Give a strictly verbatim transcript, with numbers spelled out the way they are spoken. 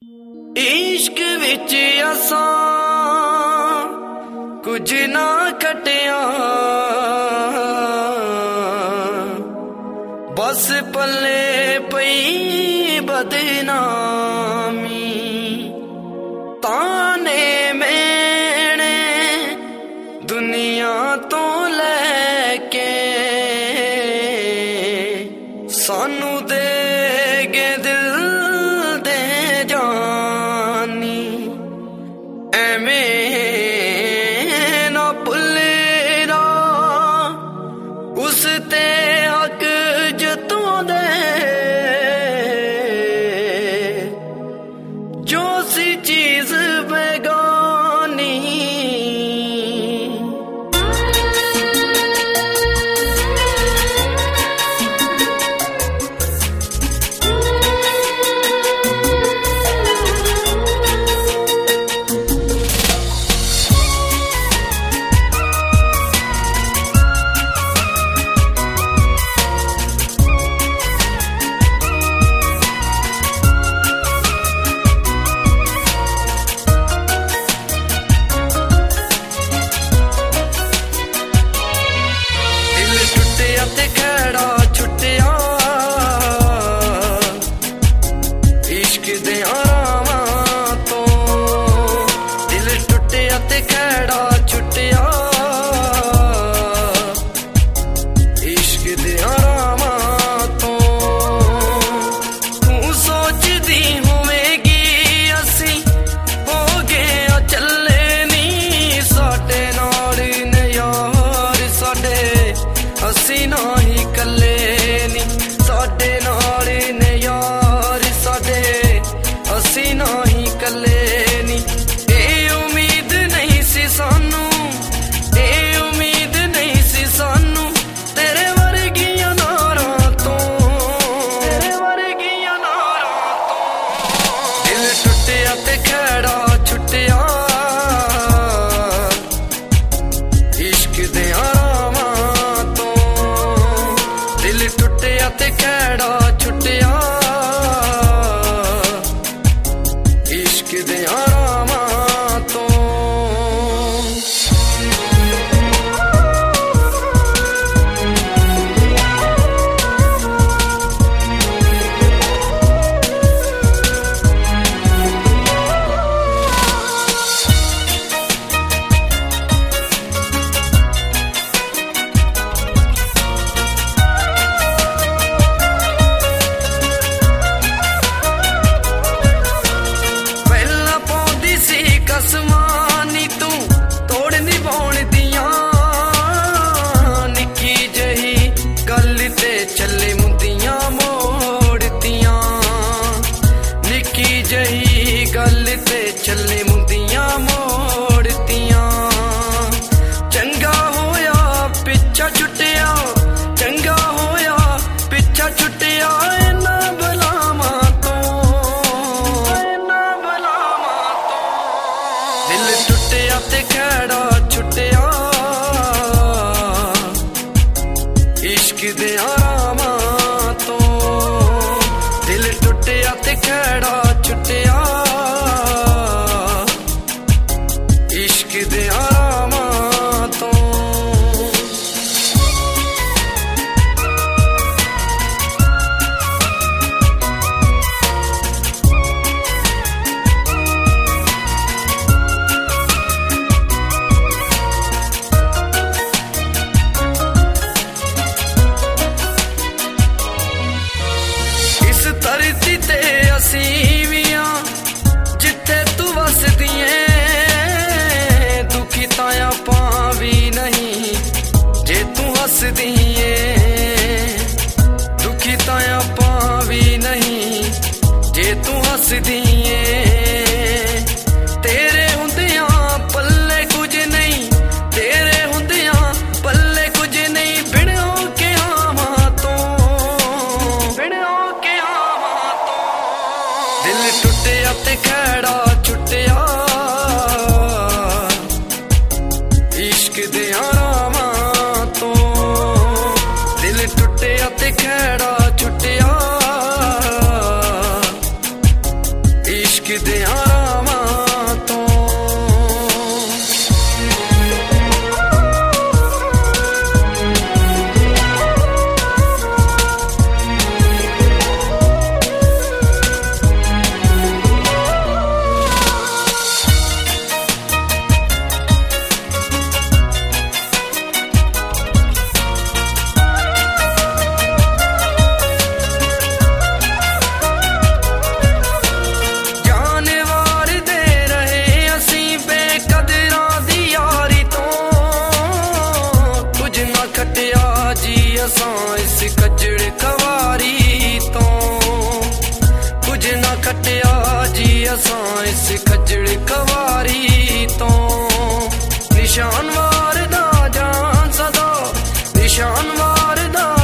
इश्क विच असां कुछ ना कटिया, बस पल्ले पई बदनामी। ताने मेने दुनिया तो लैके सानू दे गए दिल दे जानी। एवें ना भुलना उस ते हक जतों दे जो सी चीज बेगानी। ते खड़ा छुट्टिया इश्क दे आरामां तो, दिल टुटिया ते खड़ा छुट्टिया इश्क दे आरामां तो। तू सोचदी होवेगी असी हो गए चले नी साडे नाल ने यार, साडे असी ना ही कले नी, साडे नाल ने यार, साडे असी ना ही कले नी। ए उम्मीद नहीं सी सानू, ए उम्मीद नहीं सी सानू तेरे वर्गियां नारां तो, तेरे वर्गियां नारां तो। दिल टुटिया ते खड़ा छुट्टिया इश्क दे आरामां तो, दिल टुटिया ते खड़ा छुट्टिया इश्क दे आरामां तो। कसमानी तू तोड़ निभाउण दियां, निक्की जही गल ते चले मुंदियां मोड़तियां, निक्की जही गल ते चले मुंदियां मोड़तियां। चंगा होया पिछा छुट्टिया, चंगा होया पिछा छुट्टिया इन्ना बलावां तो, इन्ना बलावां तो। दिल टुटिया ते खड़ा छुट्टिया इश्क दे आरामां तो, दिल टुटिया ते खड़ा छुट्टिया इश्क दे आरामां तो। धरती ते असी भी आं जिथे तू वसदी ऐ, दुखी ताया पां भी नहीं जे तू हसदी ऐ, दुखी ताया पां भी नहीं जे तू हसदी ऐ। तेरे हुंदियां पल्ले कुछ नहीं, तेरे हुंदियां पल्ले कुछ नहीं, बिन होके आवां तो, बिन होके आवां तो। दिल टुटिया ते खड़ा छुट्टिया इश्क दे आरामां तो, दिल टुटिया ते खड़ा छुट्टिया इश्क इश्क दियां रावां तो। इस कजड़ कवारी तो कुछ ना खटिया जी असां इस कजड़ कवारी तो। निशान वार दा जान सदा निशान वार दा